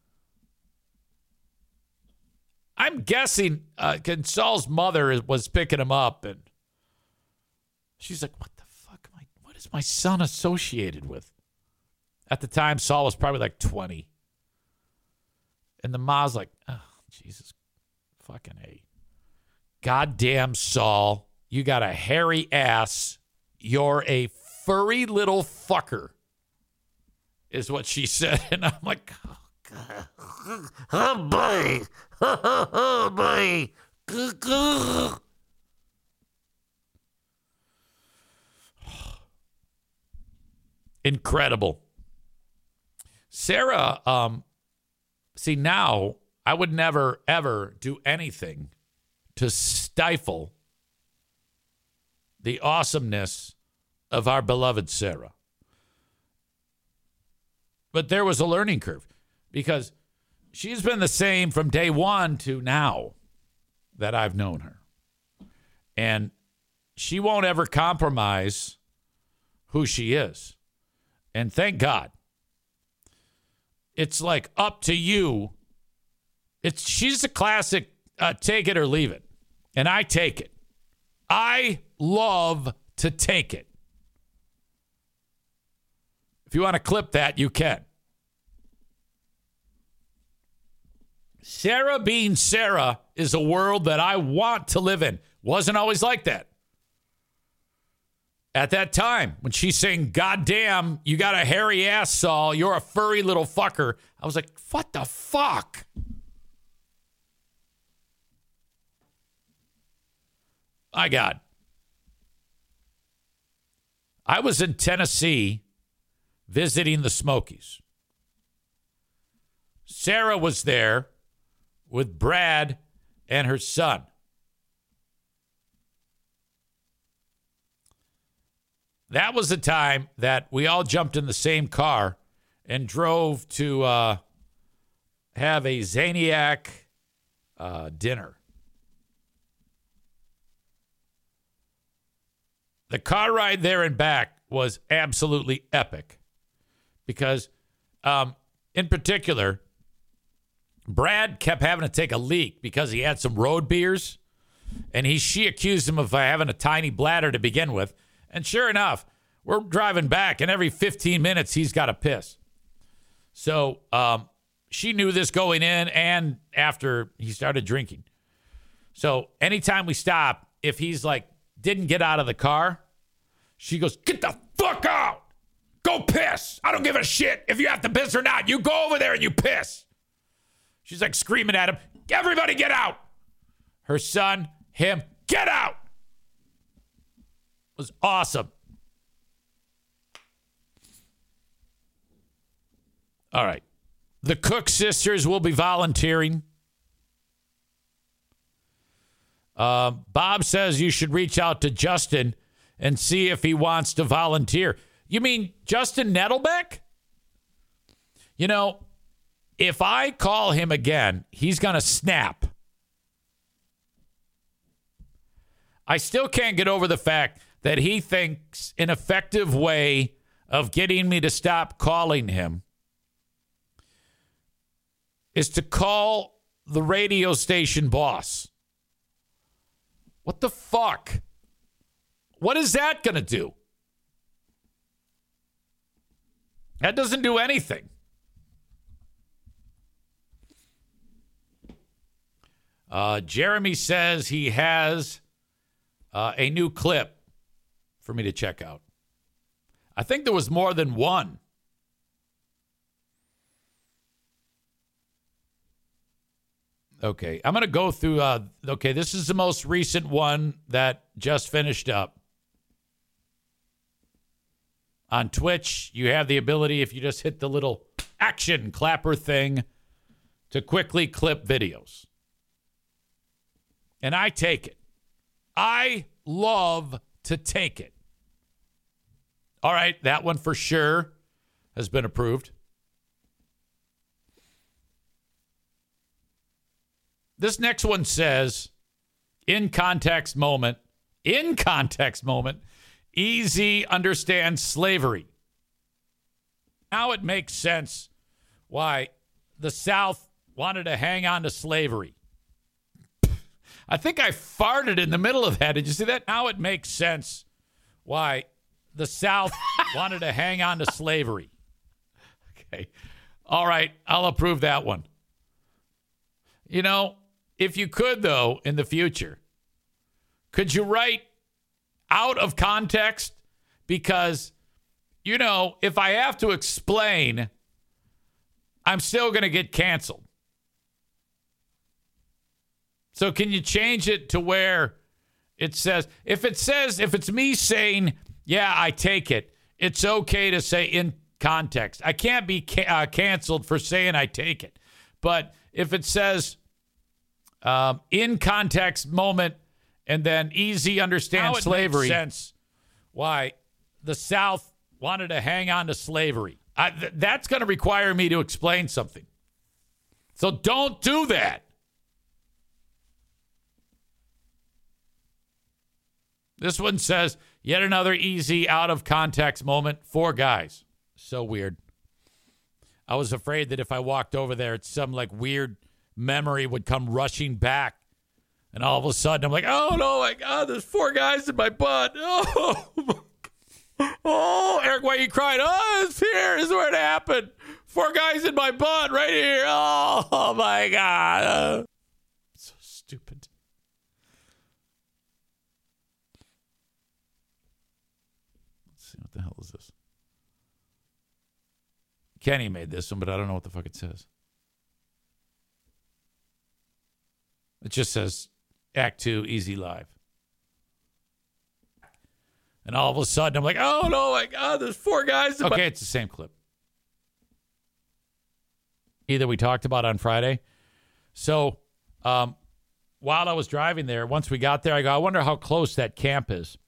Speaker 2: I'm guessing Saul's mother was picking him up, and she's like, what the fuck? What is my son associated with? At the time, Saul was probably like 20. And the mom's like, oh, Jesus fucking A. Goddamn, Saul. You got a hairy ass. You're a furry little fucker, is what she said. And I'm like, oh, God. Oh, boy. Oh, boy. Incredible. Sarah, see, now I would never, ever do anything to stifle the awesomeness of our beloved Sarah. But there was a learning curve, because she's been the same from day one to now that I've known her. And she won't ever compromise who she is. And thank God. It's like up to you. She's a classic take it or leave it. And I take it. I love to take it. If you want to clip that, you can. Sarah being Sarah is a world that I want to live in. Wasn't always like that. At that time, when she's saying, God damn, you got a hairy ass, Saul. You're a furry little fucker. I was like, what the fuck? My God. I was in Tennessee visiting the Smokies. Sarah was there with Brad and her son. That was the time that we all jumped in the same car and drove to have a Zaniac dinner. The car ride there and back was absolutely epic because, in particular, Brad kept having to take a leak because he had some road beers, and she accused him of having a tiny bladder to begin with. And sure enough, we're driving back, and every 15 minutes, he's got to piss. So she knew this going in and after he started drinking. So anytime we stop, if he's like, didn't get out of the car, she goes, get the fuck out. Go piss. I don't give a shit if you have to piss or not. You go over there and you piss. She's like screaming at him. Everybody get out. Her son, him, get out. It was awesome. All right. The Cook sisters will be volunteering. Bob says you should reach out to Justin and see if he wants to volunteer. You mean Justin Nettlebeck? You know, if I call him again, he's going to snap. I still can't get over the fact that he thinks an effective way of getting me to stop calling him is to call the radio station boss. What the fuck? What is that going to do? That doesn't do anything. Jeremy says he has a new clip for me to check out. I think there was more than one. Okay, I'm going to go through. Okay, this is the most recent one that just finished up. On Twitch, you have the ability, if you just hit the little action clapper thing, to quickly clip videos. And I take it. I love to take it. All right, that one for sure has been approved. This next one says, in context moment, easy understands slavery. Now it makes sense why the South wanted to hang on to slavery. I think I farted in the middle of that. Did you see that? Now it makes sense why the South wanted to hang on to slavery. Okay. All right. I'll approve that one. You know, if you could, though, in the future, could you write out of context? Because, you know, if I have to explain, I'm still going to get canceled. So can you change it to where it says, if it's me saying, yeah, I take it, it's okay to say in context. I can't be canceled for saying I take it. But if it says in context moment and then easy understand slavery, makes sense why the South wanted to hang on to slavery. That's going to require me to explain something. So don't do that. This one says, yet another easy out of context moment for guys. So weird. I was afraid that if I walked over there, it's some like weird memory would come rushing back. And all of a sudden, I'm like, oh, no, my God, there's 4 guys in my butt. Oh, Eric, why are you crying? Oh, it's here. This is where it happened. 4 guys in my butt right here. Oh my God. So stupid. Let's see, what the hell is this? Kenny made this one, but I don't know what the fuck it says. It just says Act 2, Easy Live. And all of a sudden, I'm like, oh, no, my God, there's 4 guys. Okay, it's the same clip. Either we talked about on Friday. So while I was driving there, once we got there, I go, I wonder how close that camp is.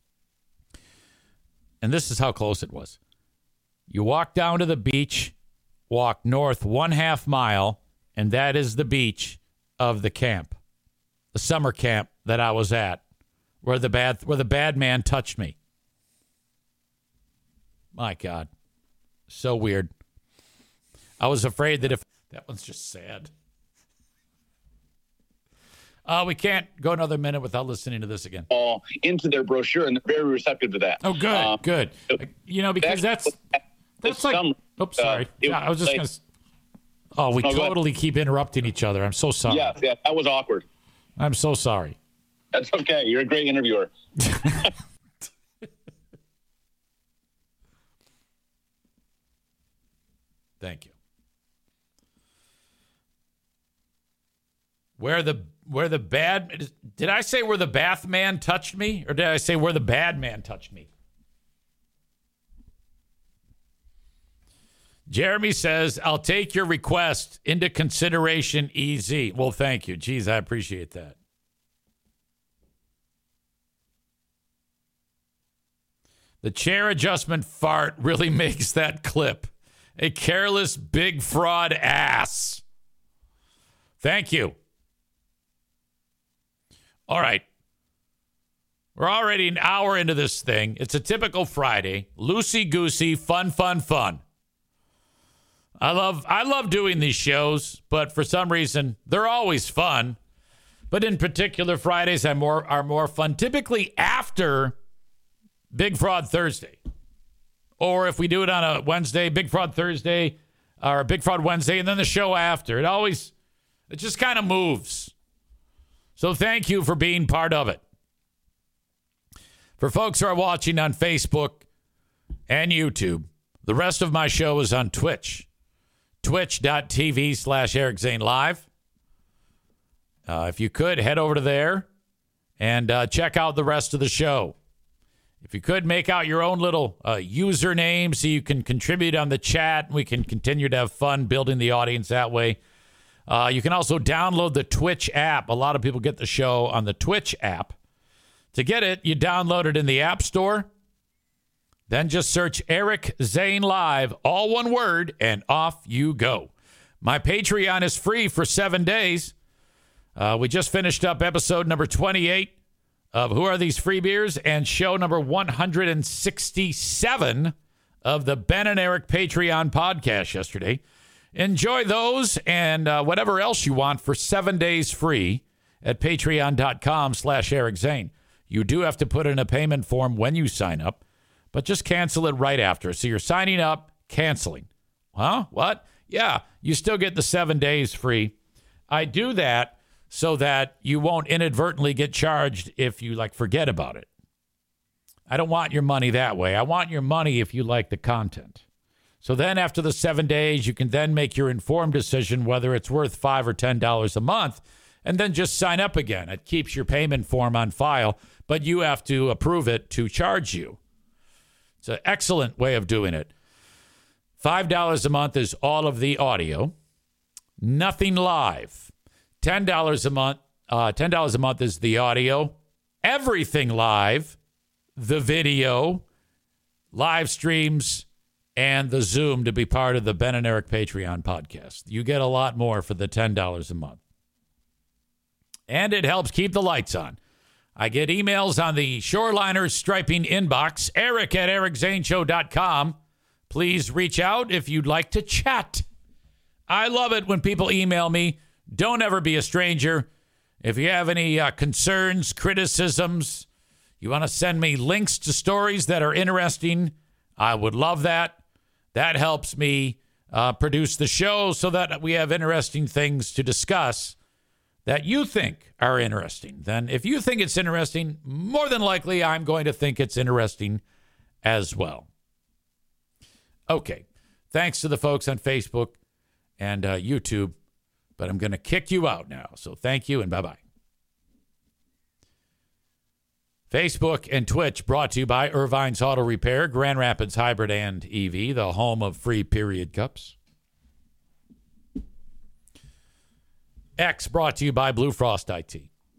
Speaker 2: And this is how close it was. You walk down to the beach, walk north 1/2 mile, and that is the beach of the camp, the summer camp that I was at, where the bad man touched me. My God. So weird. I was afraid that if that one's just sad. We can't go another minute without listening to this again.
Speaker 5: Into their brochure, and they're very receptive to that.
Speaker 2: Oh, good, good. You know, because that's like, oops, sorry. I was just going to, we totally keep interrupting each other. I'm so sorry.
Speaker 5: Yeah, that was awkward.
Speaker 2: I'm so sorry.
Speaker 5: That's okay. You're a great interviewer.
Speaker 2: Thank you. Where the bad... Did I say where the bath man touched me? Or did I say where the bad man touched me? Jeremy says, I'll take your request into consideration, EZ. Well, thank you. Geez, I appreciate that. The chair adjustment fart really makes that clip. A careless big fraud ass. Thank you. All right. We're already an hour into this thing. It's a typical Friday. Loosey-goosey, fun. I love doing these shows, but for some reason, they're always fun. But in particular, Fridays are more fun, typically after Big Fraud Thursday. Or if we do it on a Wednesday, Big Fraud Thursday, or Big Fraud Wednesday, and then the show after. It just kind of moves. So thank you for being part of it. For folks who are watching on Facebook and YouTube, the rest of my show is on Twitch. Twitch.tv/Eric Zane Live. If you could, head over to there and check out the rest of the show. If you could, make out your own little username so you can contribute on the chat. We can continue to have fun building the audience that way. You can also download the Twitch app. A lot of people get the show on the Twitch app. To get it, you download it in the App Store. Then just search Eric Zane Live, all one word, and off you go. My Patreon is free for 7 days. We just finished up episode number 28 of Who Are These Free Beers and show number 167 of the Ben and Eric Patreon podcast yesterday. Enjoy those and whatever else you want for 7 days free at patreon.com/Eric Zane. You do have to put in a payment form when you sign up, but just cancel it right after. So you're signing up, canceling. Huh? What? Yeah, you still get the 7 days free. I do that so that you won't inadvertently get charged if you forget about it. I don't want your money that way. I want your money if you like the content. So then after the 7 days, you can then make your informed decision whether it's worth $5 or $10 a month, and then just sign up again. It keeps your payment form on file, but you have to approve it to charge you. It's an excellent way of doing it. $5 a month is all of the audio. Nothing live. $10 a month. $10 a month is the audio. Everything live. The video, live streams, and the Zoom to be part of the Ben and Eric Patreon podcast. You get a lot more for the $10 a month. And it helps keep the lights on. I get emails on the Shoreliners Striping inbox, eric@ericzaneshow.com. Please reach out if you'd like to chat. I love it when people email me. Don't ever be a stranger. If you have any concerns, criticisms, you want to send me links to stories that are interesting, I would love that. That helps me produce the show so that we have interesting things to discuss that you think are interesting. Then if you think it's interesting, more than likely I'm going to think it's interesting as well. Okay. Thanks to the folks on Facebook and YouTube, but I'm going to kick you out now. So thank you and bye-bye. Facebook and Twitch brought to you by Irvine's Auto Repair, Grand Rapids Hybrid and EV, the home of free period cups. X brought to you by Blue Frost IT.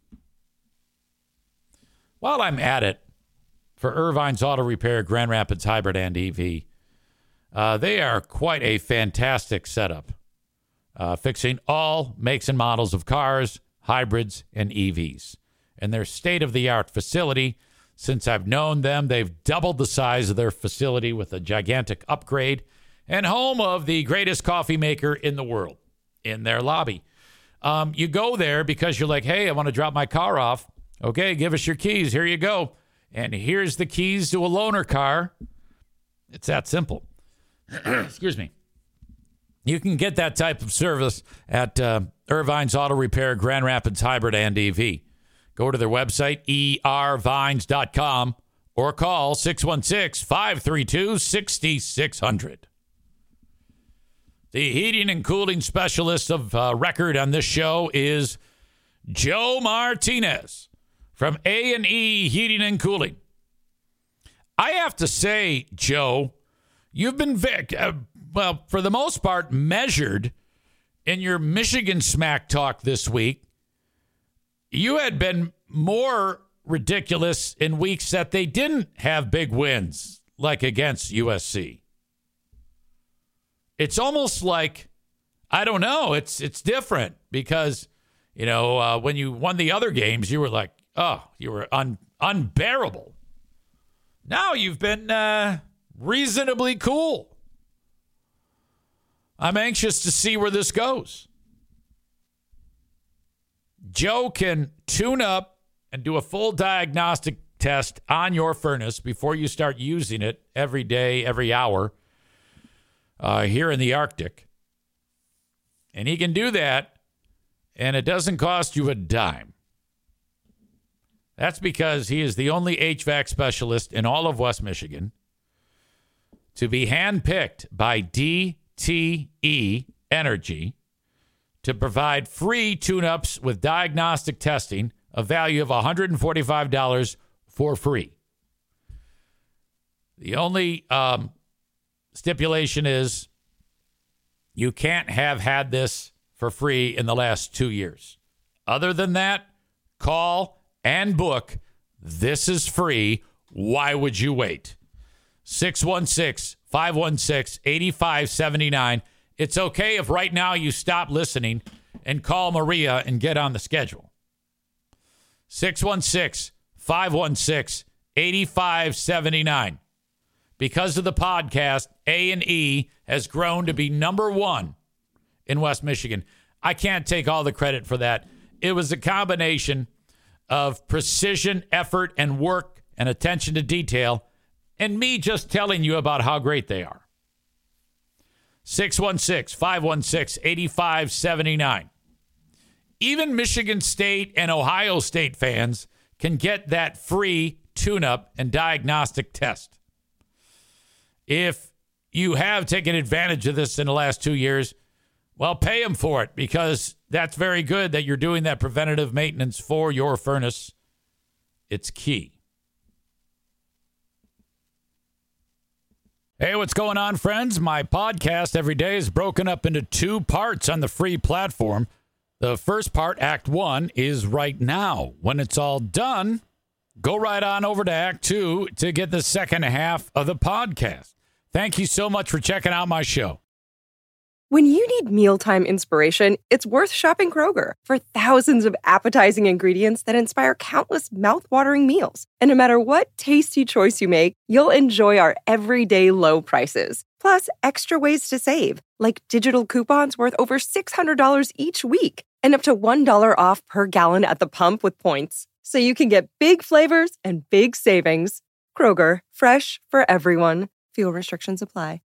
Speaker 2: While I'm at it, for Irvine's Auto Repair, Grand Rapids Hybrid and EV, they are quite a fantastic setup, fixing all makes and models of cars, hybrids, and EVs. And their state-of-the-art facility, since I've known them, they've doubled the size of their facility with a gigantic upgrade, and home of the greatest coffee maker in the world in their lobby. You go there because you're like, hey, I want to drop my car off. Okay, give us your keys. Here you go. And here's the keys to a loaner car. It's that simple. Excuse me. You can get that type of service at Irvine's Auto Repair, Grand Rapids Hybrid and EV. Go to their website, ervines.com, or call 616-532-6600. The heating and cooling specialist of record on this show is Joe Martinez from A&E Heating and Cooling. I have to say, Joe, you've been, for the most part, measured in your Michigan smack talk this week. You had been more ridiculous in weeks that they didn't have big wins, like against USC. It's almost like, I don't know, it's different because, when you won the other games, you were like, oh, you were unbearable. Now you've been reasonably cool. I'm anxious to see where this goes. Joe can tune up and do a full diagnostic test on your furnace before you start using it every day, every hour here in the Arctic. And he can do that, and it doesn't cost you a dime. That's because he is the only HVAC specialist in all of West Michigan to be handpicked by DTE Energy to provide free tune-ups with diagnostic testing, a value of $145 for free. The only stipulation is you can't have had this for free in the last 2 years. Other than that, call and book. This is free. Why would you wait? 616-516-8579. It's okay if right now you stop listening and call Maria and get on the schedule. 616-516-8579. Because of the podcast, A&E has grown to be number one in West Michigan. I can't take all the credit for that. It was a combination of precision, effort, and work and attention to detail, and me just telling you about how great they are. 616-516-8579. Even Michigan State and Ohio State fans can get that free tune-up and diagnostic test. If you have taken advantage of this in the last 2 years, well, pay them for it, because that's very good that you're doing that preventative maintenance for your furnace. It's key. Hey, what's going on, friends? My podcast every day is broken up into 2 parts on the free platform. The first part, Act 1, is right now. When it's all done, go right on over to Act 2 to get the second half of the podcast. Thank you so much for checking out my show.
Speaker 4: When you need mealtime inspiration, it's worth shopping Kroger for thousands of appetizing ingredients that inspire countless mouth-watering meals. And no matter what tasty choice you make, you'll enjoy our everyday low prices. Plus, extra ways to save, like digital coupons worth over $600 each week and up to $1 off per gallon at the pump with points. So you can get big flavors and big savings. Kroger, fresh for everyone. Fuel restrictions apply.